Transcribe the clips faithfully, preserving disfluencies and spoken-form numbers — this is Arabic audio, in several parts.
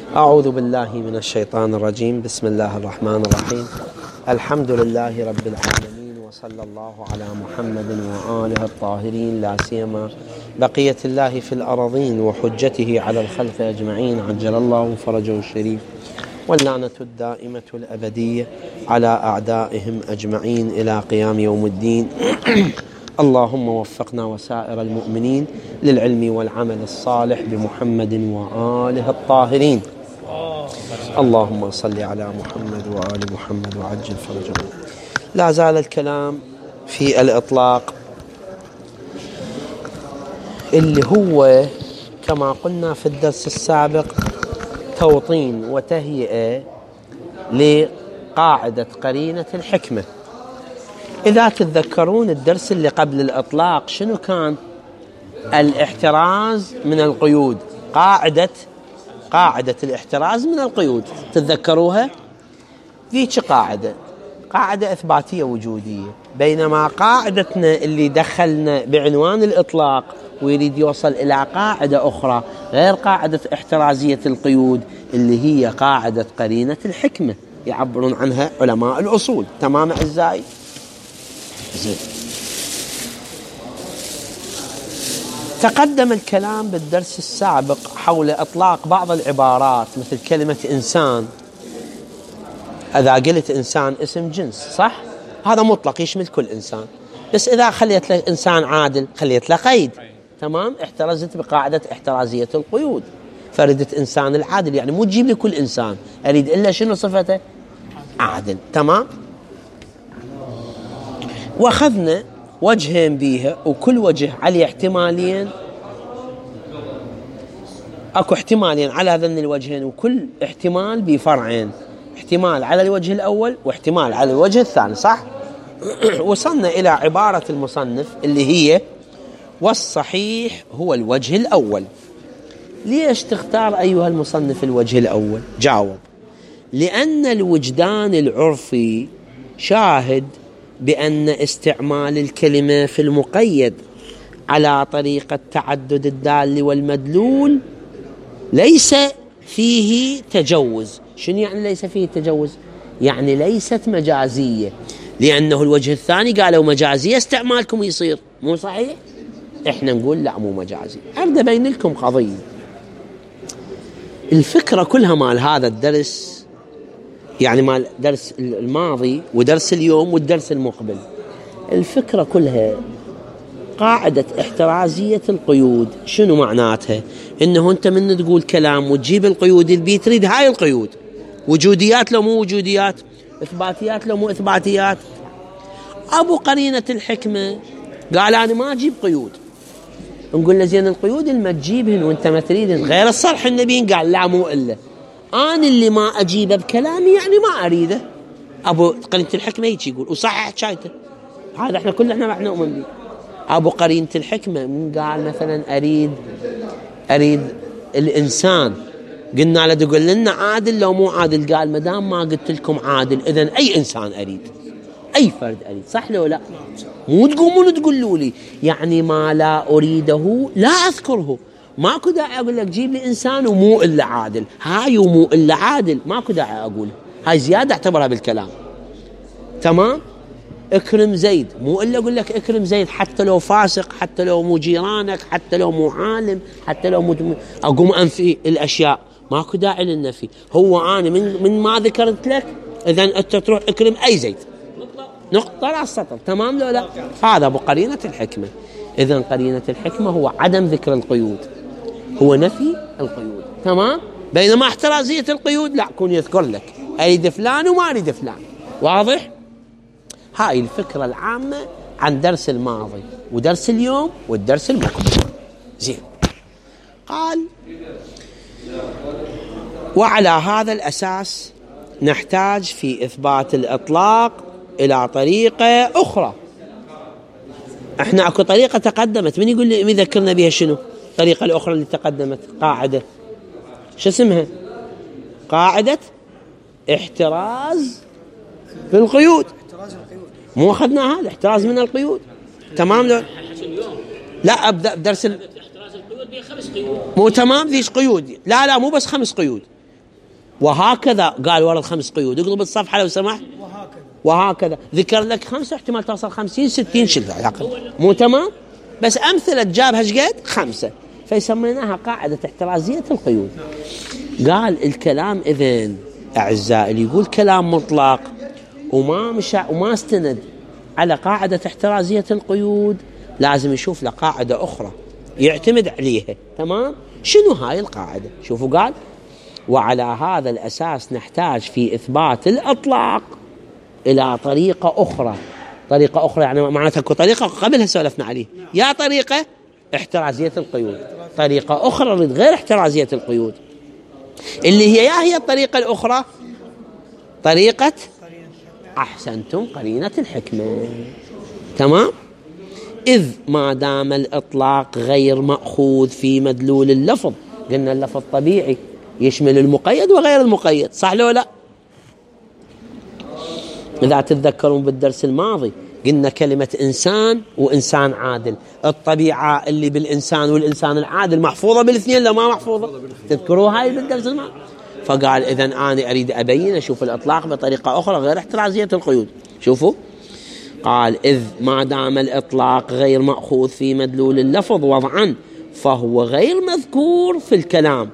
أعوذ بالله من الشيطان الرجيم. بسم الله الرحمن الرحيم. الحمد لله رب العالمين، وصلى الله على محمد وآله الطاهرين، لا سيما بقية الله في الأراضين وحجته على الخلق أجمعين، عجل الله فرجه الشريف، واللعنة الدائمة الأبدية على أعدائهم أجمعين إلى قيام يوم الدين. اللهم وفقنا وسائر المؤمنين للعلم والعمل الصالح بمحمد وآله الطاهرين. اللهم صل على محمد وآل محمد وعجل فرجهم. لا زال الكلام في الإطلاق، اللي هو كما قلنا في الدرس السابق توطين وتهيئة لقاعدة قرينة الحكمة. إذا تتذكرون الدرس اللي قبل الإطلاق شنو كان؟ الاحتراز من القيود، قاعدة قاعدة الاحتراز من القيود، تتذكروها؟ ذيك قاعدة قاعدة إثباتية وجودية، بينما قاعدتنا اللي دخلنا بعنوان الإطلاق ويريد يوصل إلى قاعدة أخرى غير قاعدة احترازية القيود، اللي هي قاعدة قرينة الحكمة، يعبرون عنها علماء الأصول. تمام أعزائي؟ زين. تقدم الكلام بالدرس السابق حول إطلاق بعض العبارات مثل كلمة إنسان. إذا قلت إنسان اسم جنس، صح؟ هذا مطلق يشمل كل إنسان، بس إذا خليت له إنسان عادل خليت له قيد. تمام؟ احترزت بقاعدة احترازية القيود، فردت إنسان العادل، يعني مو تجيب لي كل إنسان، أريد إلا شنو صفته؟ عادل. تمام؟ واخذنا وجهين بيها، وكل وجه عليه احتمالين، اكو احتمالين على هذين الوجهين، وكل احتمال بفرعين، احتمال على الوجه الاول واحتمال على الوجه الثاني، صح؟ وصلنا الى عبارة المصنف اللي هي والصحيح هو الوجه الاول. ليش تختار ايها المصنف الوجه الاول؟ جاوب: لان الوجدان العرفي شاهد بأن استعمال الكلمة في المقيد على طريقة تعدد الدال والمدلول ليس فيه تجوز. شنو يعني ليس فيه تجوز؟ يعني ليست مجازية، لأنه الوجه الثاني قالوا مجازية استعمالكم يصير، مو صحيح؟ إحنا نقول لا، مو مجازي. أريد أبين لكم قضية. الفكرة كلها مال هذا الدرس، يعني مال درس الماضي ودرس اليوم والدرس المقبل، الفكرة كلها قاعدة احترازية القيود. شنو معناتها؟ إنه أنت من تقول كلام وتجيب القيود اللي تريد، هاي القيود وجوديات لو مو وجوديات، إثباتيات لو مو إثباتيات. أبو قرينة الحكمة قال أنا ما أجيب قيود، نقول له زين القيود اللي ما تجيبهن وأنت ما تريدهن غير الصرح النبي، قال لا مو إلا أنا اللي ما أجيبه بكلامي يعني ما أريده. أبو قرينة الحكمة هيك يقول، وصحح شايته، هذا إحنا كلنا إحنا راح نؤمن به. أبو قرينة الحكمة من قال مثلا أريد أريد الإنسان، قلنا له تقول لنا عادل لو مو عادل، قال ما دام ما قلت لكم عادل إذن أي إنسان أريد، أي فرد أريد، صح لو لا؟ مو تقومون تقولوا لي يعني ما لا أريده لا أذكره. ماكو داعي أقول لك جيب لي إنسان ومو إلا عادل، هاي ومو إلا عادل ماكو داعي أقول، هاي زيادة اعتبرها بالكلام. تمام؟ اكرم زيد، مو إلا أقول لك اكرم زيد حتى لو فاسق، حتى لو مو جيرانك، حتى لو مو عالم، حتى لو مو أقوم أنفي الأشياء، ماكو داعي للنفي. هو أنا من, من ما ذكرت لك إذن أنت تروح اكرم أي زيد، نقطة على السطر. تمام لو لا؟ هذا أبو قرينة الحكمة. إذن قرينة الحكمة هو عدم ذكر القيود، هو نفي القيود. تمام؟ بينما احترازية القيود لا، كون يذكر لك أريد فلان وما أريد فلان. واضح؟ هاي الفكرة العامة عن درس الماضي ودرس اليوم والدرس المقبل. زين. قال: وعلى هذا الأساس نحتاج في إثبات الإطلاق إلى طريقة أخرى. احنا اكو طريقة تقدمت، من يقول لي من ذكرنا بها شنو الطريقة الأخرى اللي تقدمت؟ قاعدة شو اسمها؟ قاعدة احتراز بالقيود. مو أخذنا هذا احتراز من القيود؟ تمام لا؟ لا أبدأ بدرس ال... احتراز القيود بيه خمس قيود. مو تمام ذيش قيود؟ لا لا مو بس خمس قيود، وهكذا قال ورا الخمس قيود. اقلب الصفحة لو سمحت. وهكذا وهكذا ذكر لك خمسة، احتمال توصل خمسين ستين شلة مو تمام، بس أمثلة جابها شقد خمسة، فيسموناها قاعدة احترازية القيود. قال الكلام إذن أعزائي اللي يقول كلام مطلق وما مشى وما استند على قاعدة احترازية القيود لازم يشوف له قاعدة أخرى يعتمد عليها. تمام؟ شنو هاي القاعدة؟ شوفوا قال وعلى هذا الأساس نحتاج في إثبات الإطلاق إلى طريقة أخرى. طريقة أخرى يعني معناتها طريقة قبلها سولفنا عليه، يا طريقة احترازية القيود، طريقة أخرى غير احترازية القيود اللي هي يا هي الطريقة الأخرى طريقة أحسنتم قرينة الحكمة. تمام؟ إذ ما دام الإطلاق غير مأخوذ في مدلول اللفظ، قلنا اللفظ طبيعي يشمل المقيد وغير المقيد، صح لو لا؟ إذا تتذكرون بالدرس الماضي قلنا كلمة إنسان وإنسان عادل، الطبيعة اللي بالإنسان والإنسان العادل محفوظة بالاثنين لو ما محفوظة؟ تذكروا هاي بالدرس الماضي؟ فقال إذن أنا أريد أبين أشوف الإطلاق بطريقة أخرى غير احترازية القيود. شوفوا قال إذ ما دام الإطلاق غير مأخوذ في مدلول اللفظ وضعا فهو غير مذكور في الكلام.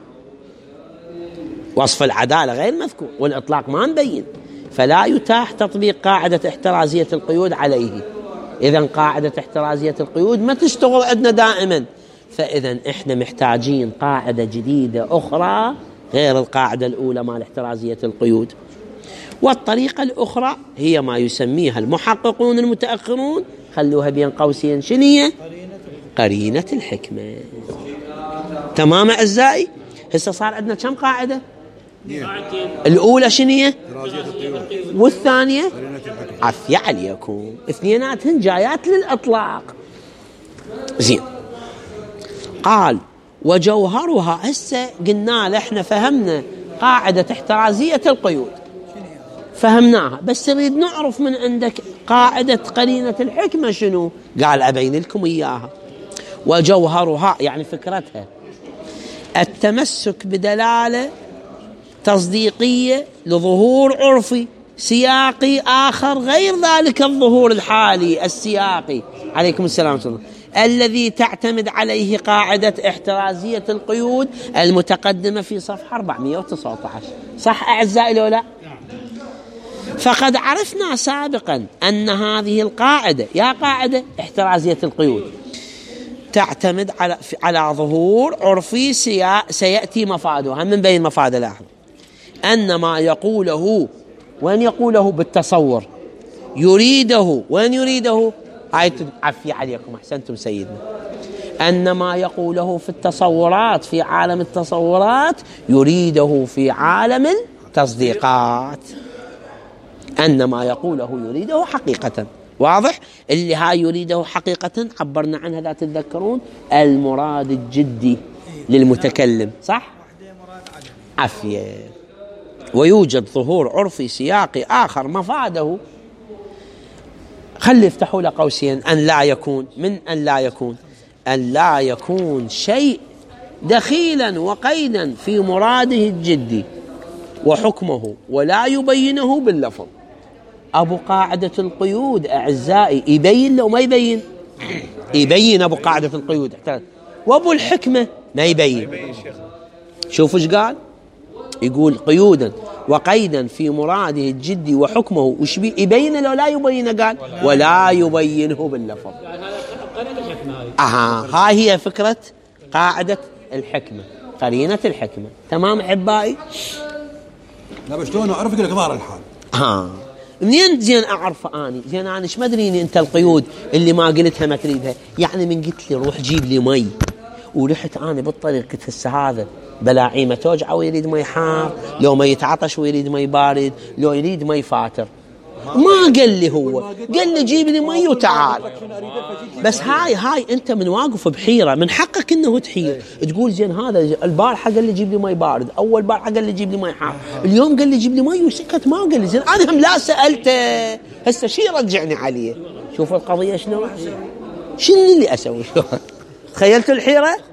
وصف العدالة غير مذكور والإطلاق ما نبين، فلا يتاح تطبيق قاعدة احترازية القيود عليه. إذن قاعدة احترازية القيود ما تشتغل عندنا دائما، فإذن إحنا محتاجين قاعدة جديدة أخرى غير القاعدة الأولى مال احترازية القيود. والطريقة الأخرى هي ما يسميها المحققون المتأخرون، خلوها بين قوسين، شنية؟ قرينة الحكمة. تمام أعزائي؟ هسه صار عندنا كم قاعدة؟ الأولى شنية؟ والثانية عفية عليكم اثنيناتهن جايات للإطلاق. زين قال وجوهرها. هسه قلنا لإحنا فهمنا قاعدة احترازية القيود فهمناها، بس نريد نعرف من عندك قاعدة قرينة الحكمة شنو؟ قال أبين لكم إياها. وجوهرها يعني فكرتها التمسك بدلالة تصديقية لظهور عرفي سياقي آخر غير ذلك الظهور الحالي السياقي عليكم السلام ورحمة الله الذي تعتمد عليه قاعدة احترازية القيود المتقدمة في صفحة أربعمئة وتسعة عشر. صح أعزائي لو لا؟ فقد عرفنا سابقا أن هذه القاعدة يا قاعدة احترازية القيود تعتمد على على ظهور عرفي سيأتي مفاده. هم من بين مفاده لاحظ أن ما يقوله وين يقوله بالتصور يريده وين يريده هاي عفي عليكم أحسنتم سيدنا أن ما يقوله في التصورات في عالم التصورات يريده في عالم التصديقات. أن ما يقوله يريده حقيقة. واضح؟ اللي هاي يريده حقيقة عبرنا عنها لا تتذكرون المراد الجدي للمتكلم. صح؟ عفية. ويوجد ظهور عرفي سياقي آخر مفاده خلي يفتحوا له قوسين أن لا يكون من أن لا يكون أن لا يكون شيء دخيلا وقيدا في مراده الجدي وحكمه ولا يبينه باللفظ. أبو قاعدة القيود أعزائي يبين لو ما يبين يبين أبو قاعدة القيود وأبو الحكمة ما يبين. شوفوا ايش قال يقول قيودا وقيدا في مراده الجدي وحكمه وش يبين لو لا يبين قال ولا يبينه باللفظ. آه هاي هي فكرة قاعدة الحكمة قرينة الحكمة. تمام أحبائي؟ لا بس شلون أعرف لك ظاهر الحال ها منين زين أعرف أني زين أنا إيش مدريني أنت القيود اللي ما قلتها ما تريدها يعني من قلت لي روح جيب لي مي ورحت أنا بالطريق قلت هسه هذا بلاعيمة توجعه ويريد مي حار لو ما يتعطش ويريد مي بارد لو يريد مي فاتر ما قال لي هو قال لي جيب لي مي وتعال. بس هاي هاي أنت من واقف بحيرة من حقك إنه تحير تقول زين هذا البارحة قال لي جيب لي مي بارد أول بارحة قال لي جيب لي مي حار اليوم قال لي جيب لي مي وسكت ما قال لي زين أنا هم لا سألته هسه شي رجعني عليه. شوف القضية شنو شنو اللي أسوي تخيلت الحيرة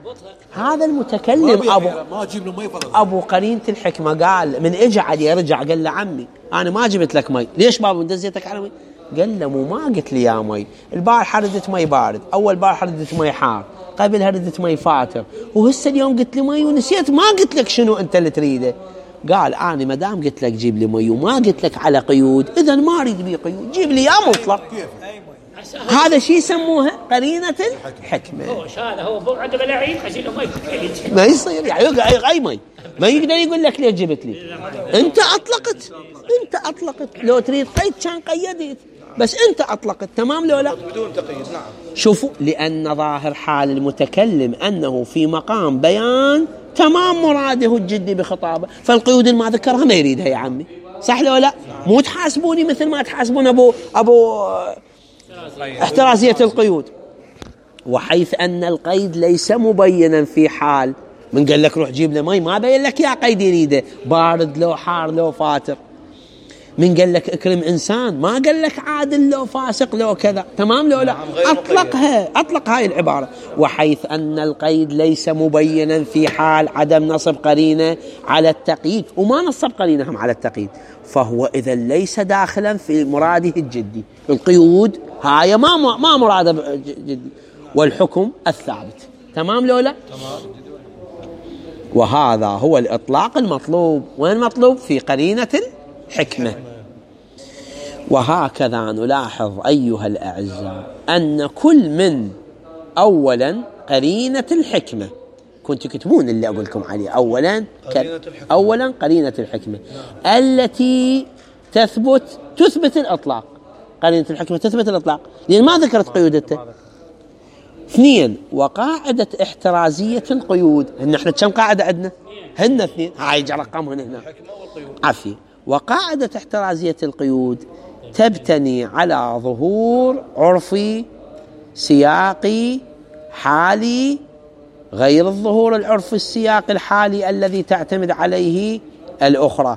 هذا المتكلم أبو ما أجيب له مي فضل. أبو قرينة الحكمة قال من إجا عليه رجع قال له عمي أنا ما جبت لك مي، ليش بابا دزيتك على مي؟ قال له مو ما قلت لي يا مي، البارحة ردت مي بارد، أول بارحة ردت مي حار، قبلها ردت مي فاتر، وهسه اليوم قلت لي مي ونسيت ما قلت لك شنو أنت اللي تريده. قال أنا ما دام قلت لك جيب لي مي وما قلت لك على قيود، إذا ما أريد بي قيود، جيب لي يا مطلق. هذا شيء يسموها قرينة الحكمة. هو هذا هو فوق عنده بلاعين عشان ما يصير ما يصير يعني يقع أي مي، ما يقدر يقول لك ليش جبت لي. أنت أطلقت، أنت أطلقت، لو تريد قيد كان قيدت، بس أنت أطلقت. تمام لو لا؟ بدون تقييد. نعم. شوفوا، لأن ظاهر حال المتكلم أنه في مقام بيان تمام مراده الجدي بخطابه، فالقيود ما ذكرها ما يريدها يا عمي. صح لو لا؟ مو تحاسبوني مثل ما تحاسبون أبو أبو احترازية القيود. وحيث أن القيد ليس مبينا في حال، من قال لك روح جيب له مي ما بين لك يا قيد يريده، بارد لو حار لو فاتر. من قال لك اكرم إنسان ما قال لك عادل لو فاسق لو كذا. تمام لو لا؟ أطلقها، أطلق هاي العبارة. وحيث أن القيد ليس مبينا في حال عدم نصب قرينة على التقييد، وما نصب قرينة هم على التقييد، فهو إذا ليس داخلا في مراده الجدي. القيود هاي ما ما مراده جدي، والحكم الثابت. تمام لو لا؟ تمام. وهذا هو الإطلاق المطلوب. وين مطلوب؟ في قرينة الحكمة. وهكذا نلاحظ أيها الأعزاء أن كل من أولا قرينة الحكمة، كنت تكتبون اللي أقول لكم عليه أولا قرينة أولا قرينة الحكمة التي تثبت تثبت الإطلاق. قرينة الحكمة تثبت الإطلاق لأن ما ذكرت قيودته. اثنين، وقاعدة احترازية القيود. هن احنا كم قاعدة عندنا؟ هن اثنين، هاي رقمهن هنا عفي. وقاعدة احترازية القيود تبتني على ظهور عرفي سياقي حالي غير الظهور العرفي السياقي الحالي الذي تعتمد عليه الأخرى.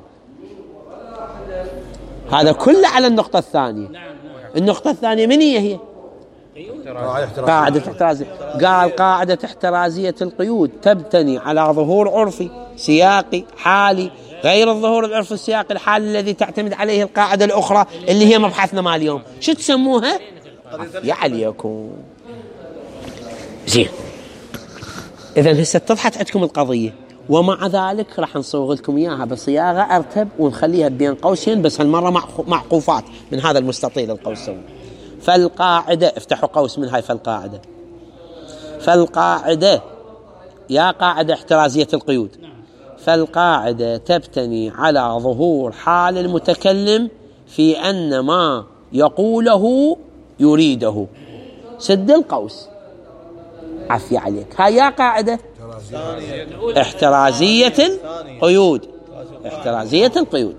هذا كله على النقطة الثانية. النقطة الثانية من هي هي؟ قاعدة احترازية. قال قاعدة احترازية القيود تبتني على ظهور عرفي سياقي حالي غير الظهور العرفي السياقي الحالي الذي تعتمد عليه القاعدة الأخرى اللي هي مبحثنا مال اليوم. شو تسموها؟ يا عليكم زين. إذن هسه اتضحت عندكم القضية، ومع ذلك راح نصوغ لكم إياها بصياغة أرتب ونخليها بين قوسين، بس هالمرة معقوفات من هذا المستطيل القوسين. فالقاعدة، افتحوا قوس من هاي فالقاعدة. فالقاعدة يا قاعدة احترازية القيود، فالقاعدة تبتني على ظهور حال المتكلم في أن ما يقوله يريده. سد القوس عفي عليك. هاي يا قاعدة احترازية القيود، احترازية القيود.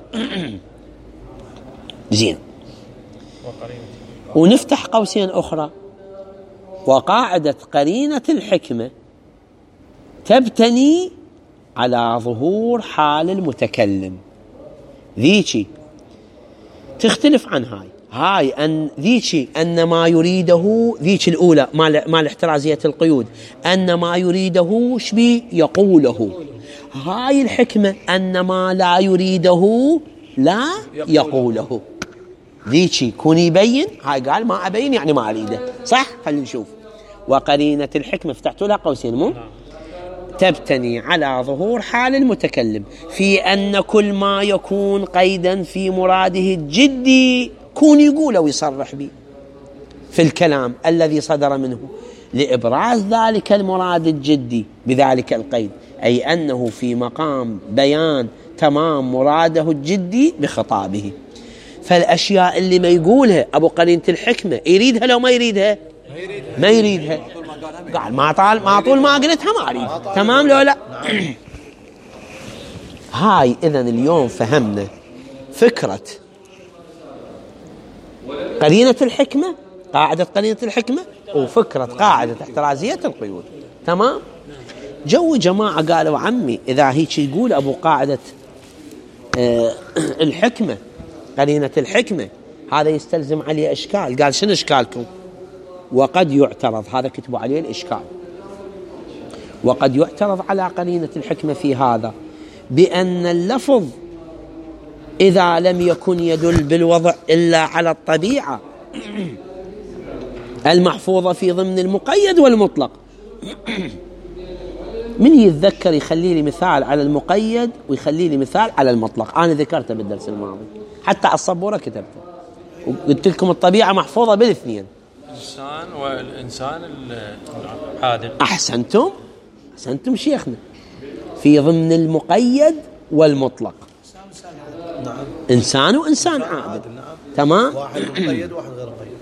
زين. ونفتح قوسين أخرى. وقاعدة قرينة الحكمة تبتني على ظهور حال المتكلم. ذيشي تختلف عن هاي. هاي أن ذيشي أن ما يريده، ذيك الأولى مال مال احترازية القيود، أن ما يريده شبي يقوله. هاي الحكمة أن ما لا يريده لا يقوله. ذيشي كون يبين، هاي قال ما أبين يعني ما أريده. صح؟ خلينا نشوف. وقرينة الحكمة فتحتوا لها قوسين مو؟ تبتني على ظهور حال المتكلم في أن كل ما يكون قيدا في مراده الجدي كون يقول ويصرح به في الكلام الذي صدر منه لإبراز ذلك المراد الجدي بذلك القيد، أي أنه في مقام بيان تمام مراده الجدي بخطابه. فالأشياء اللي ما يقولها أبو قرينة الحكمة يريدها لو ما يريدها ما يريدها. قال ما طال ما طول ما قلتها ما أريد. تمام لو لا؟ هاي إذن اليوم فهمنا فكرة قرينة الحكمة، قاعدة قرينة الحكمة، وفكرة قاعدة احترازية القيود. تمام. جو جماعة قالوا عمي إذا هيك يقول أبو قاعدة آه الحكمة قرينة الحكمة هذا يستلزم عليه إشكال. قال شنو إشكالكم؟ وقد يعترض، هذا كتبوا عليه الإشكال، وقد يعترض على قرينة الحكمة في هذا بأن اللفظ إذا لم يكن يدل بالوضع إلا على الطبيعة المحفوظة في ضمن المقيد والمطلق. من يتذكر يخلي لي مثال على المقيد ويخلي لي مثال على المطلق؟ أنا ذكرته بالدرس الماضي، حتى على الصبورة كتبته وقلت لكم الطبيعة محفوظة بالاثنين، الإنسان والإنسان العادل. أحسنتم أحسنتم شيخنا، في ضمن المقيد والمطلق. نعم. إنسان وإنسان عادل. نعم. تمام. واحد مقيد وواحد غير مقيد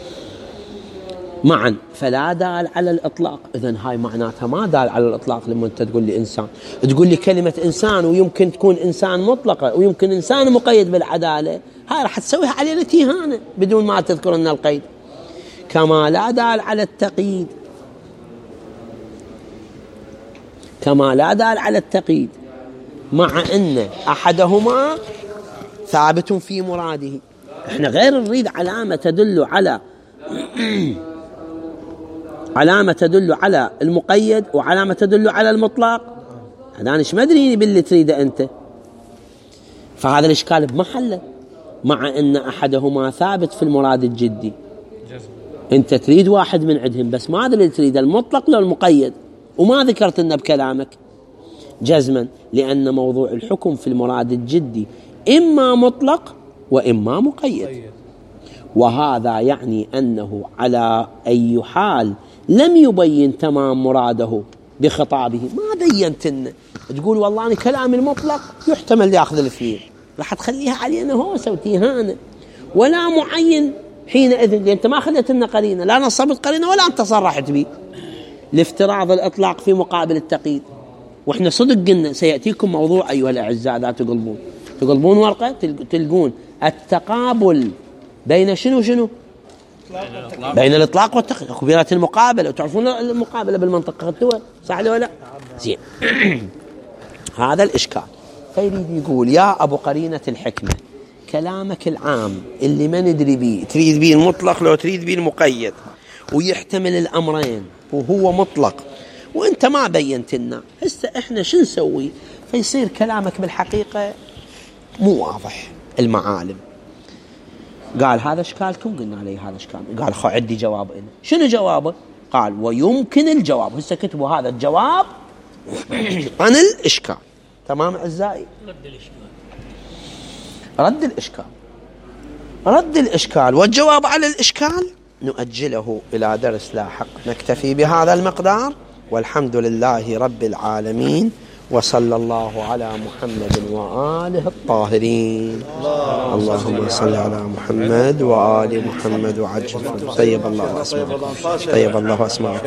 معا، فلا دال على الإطلاق. إذن هاي معناتها ما دال على الإطلاق. لما أنت تقول لي إنسان، تقول لي كلمة إنسان ويمكن تكون إنسان مطلقة ويمكن إنسان مقيد بالعدالة، هاي راح تسويها علينا تيهانة بدون ما تذكر لنا القيد. كما لا دال على التقييد، كما لا دال على التقييد مع أن أحدهما ثابت في مراده. إحنا غير نريد علامة تدل على علامة تدل على المقيد وعلامة تدل على المطلق. أنا إيش مدريني باللي تريده أنت، فهذا الإشكال بمحله، مع أن أحدهما ثابت في المراد الجدي. أنت تريد واحد من عندهم، بس ما أدري اللي تريد المطلق لو المقيد، وما ذكرت لنا بكلامك جزما، لأن موضوع الحكم في المراد الجدي إما مطلق وإما مقيد. وهذا يعني أنه على أي حال لم يبين تمام مراده بخطابه. ما بينت لنا، تقول والله أنا كلام المطلق يحتمل يأخذ الاثنين، راح تخليها علينا هوسة وتيهانة، ولا معين حينئذ، لأن أنت ما خليت لنا قرينة، لا نصبت قرينة ولا أنت صرحت به لافتراض الإطلاق في مقابل التقييد. وإحنا صدق قلنا سيأتيكم موضوع أيها الأعزاء، لا تقلبون تقلبون ورقة تلقون التقابل بين شنو شنو بين الإطلاق والتقييد، خبيرات المقابلة، وتعرفون المقابلة بالمنطق الدول، صح ولا لا؟ زين. هذا الإشكال. فيريد يقول يا أبو قرينة الحكمة، كلامك العام اللي ما ندري بيه، تريد بيه المطلق لو تريد بيه المقيد، ويحتمل الأمرين وهو مطلق، وانت ما بينت لنا، هسه احنا شو نسوي؟ فيصير كلامك بالحقيقة مو واضح المعالم. قال هذا اشكالكم، قلنا عليه هذا اشكال. قال خو عندي جواب إنه. شنو جوابه؟ قال ويمكن الجواب. هسه كتبوا هذا الجواب عن الاشكال. تمام اعزائي؟ رد الاشكال رد الاشكال رد الاشكال والجواب على الاشكال نؤجله إلى درس لاحق. نكتفي بهذا المقدار، والحمد لله رب العالمين، وصلى الله على محمد وآله الطاهرين. اللهم صل على محمد وآل محمد وعجل. طيب الله أسمعكم، طيب الله أسمعكم.